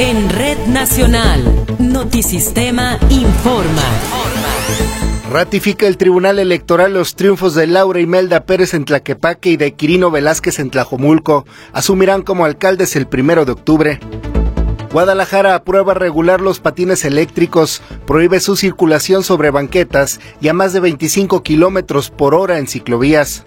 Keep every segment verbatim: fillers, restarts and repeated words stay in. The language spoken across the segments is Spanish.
En Red Nacional, Notisistema informa. Ratifica el Tribunal Electoral los triunfos de Laura Imelda Pérez en Tlaquepaque y de Quirino Velázquez en Tlajomulco. Asumirán como alcaldes el primero de octubre. Guadalajara aprueba regular los patines eléctricos, prohíbe su circulación sobre banquetas y a más de veinticinco kilómetros por hora en ciclovías.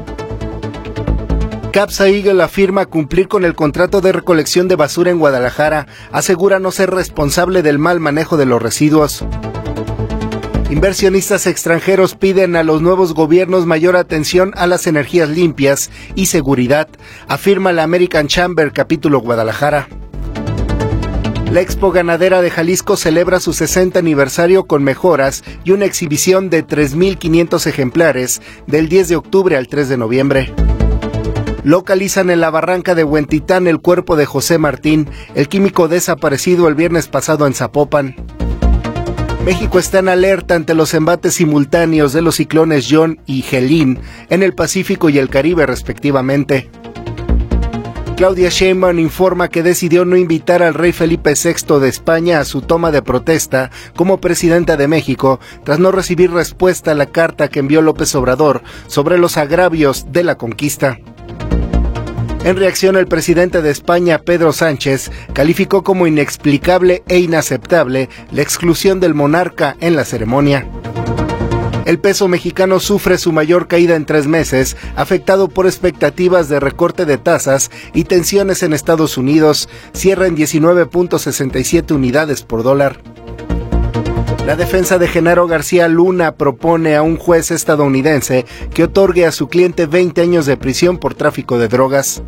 Capsa Eagle afirma cumplir con el contrato de recolección de basura en Guadalajara, asegura no ser responsable del mal manejo de los residuos. Inversionistas extranjeros piden a los nuevos gobiernos mayor atención a las energías limpias y seguridad, afirma la American Chamber Capítulo Guadalajara. La Expo Ganadera de Jalisco celebra su sesenta aniversario con mejoras y una exhibición de tres mil quinientos ejemplares del diez de octubre al tres de noviembre. Localizan en la barranca de Huentitán el cuerpo de José Martín, el químico desaparecido el viernes pasado en Zapopan. México está en alerta ante los embates simultáneos de los ciclones John y Helene en el Pacífico y el Caribe respectivamente. Claudia Sheinbaum informa que decidió no invitar al rey Felipe sexto de España a su toma de protesta como presidenta de México, tras no recibir respuesta a la carta que envió López Obrador sobre los agravios de la conquista. En reacción, el presidente de España, Pedro Sánchez, calificó como inexplicable e inaceptable la exclusión del monarca en la ceremonia. El peso mexicano sufre su mayor caída en tres meses, afectado por expectativas de recorte de tasas y tensiones en Estados Unidos, cierra en diecinueve punto sesenta y siete unidades por dólar. La defensa de Genaro García Luna propone a un juez estadounidense que otorgue a su cliente veinte años de prisión por tráfico de drogas.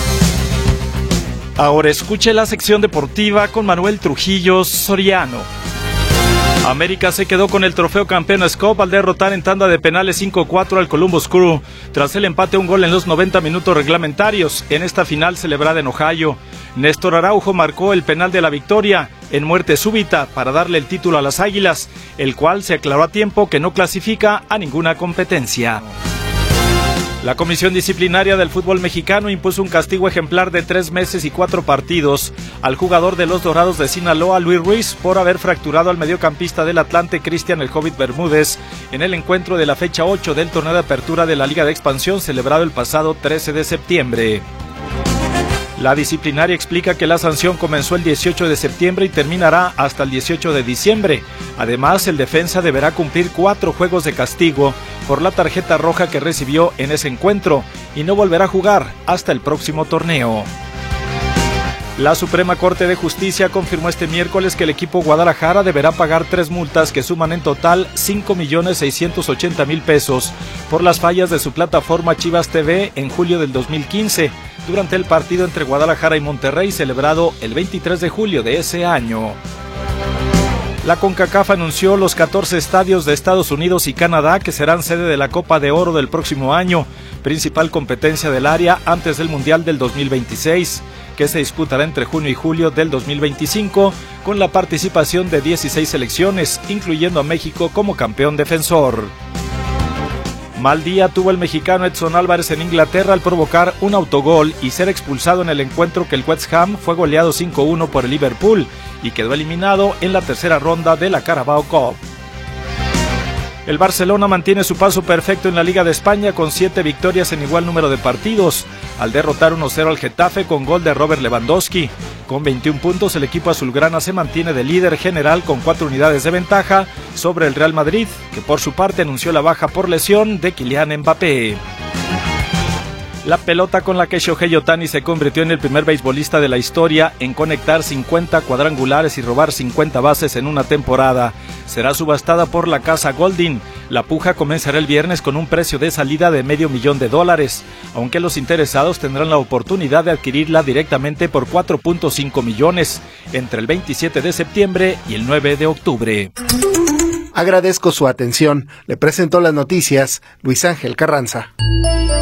Ahora escuche la sección deportiva con Manuel Trujillo Soriano. América se quedó con el trofeo Campeones Cup al derrotar en tanda de penales cinco cuatro al Columbus Crew, tras el empate a un gol en los noventa minutos reglamentarios en esta final celebrada en Ohio. Néstor Araujo marcó el penal de la victoria en muerte súbita para darle el título a las Águilas, el cual se aclaró a tiempo que no clasifica a ninguna competencia. La Comisión Disciplinaria del Fútbol Mexicano impuso un castigo ejemplar de tres meses y cuatro partidos al jugador de los Dorados de Sinaloa, Luis Ruiz, por haber fracturado al mediocampista del Atlante, Cristian El Hobbit Bermúdez, en el encuentro de la fecha ocho del torneo de apertura de la Liga de Expansión celebrado el pasado trece de septiembre. La disciplinaria explica que la sanción comenzó el dieciocho de septiembre y terminará hasta el dieciocho de diciembre. Además, el defensa deberá cumplir cuatro juegos de castigo por la tarjeta roja que recibió en ese encuentro y no volverá a jugar hasta el próximo torneo. La Suprema Corte de Justicia confirmó este miércoles que el equipo Guadalajara deberá pagar tres multas que suman en total cinco millones seiscientos ochenta mil pesos por las fallas de su plataforma Chivas T V en julio del dos mil quince, durante el partido entre Guadalajara y Monterrey celebrado el veintitrés de julio de ese año. La CONCACAF anunció los catorce estadios de Estados Unidos y Canadá que serán sede de la Copa de Oro del próximo año, principal competencia del área antes del Mundial del dos mil veintiséis, que se disputará entre junio y julio del dos mil veinticinco, con la participación de dieciséis selecciones, incluyendo a México como campeón defensor. Mal día tuvo el mexicano Edson Álvarez en Inglaterra al provocar un autogol y ser expulsado en el encuentro que el West Ham fue goleado cinco uno por el Liverpool y quedó eliminado en la tercera ronda de la Carabao Cup. El Barcelona mantiene su paso perfecto en la Liga de España con siete victorias en igual número de partidos, al derrotar uno cero al Getafe con gol de Robert Lewandowski. Con veintiún puntos, el equipo azulgrana se mantiene de líder general con cuatro unidades de ventaja sobre el Real Madrid, que por su parte anunció la baja por lesión de Kylian Mbappé. La pelota con la que Shohei Ohtani se convirtió en el primer beisbolista de la historia en conectar cincuenta cuadrangulares y robar cincuenta bases en una temporada será subastada por la casa Goldin. La puja comenzará el viernes con un precio de salida de medio millón de dólares, aunque los interesados tendrán la oportunidad de adquirirla directamente por cuatro punto cinco millones entre el veintisiete de septiembre y el nueve de octubre. Agradezco su atención. Le presento las noticias Luis Ángel Carranza.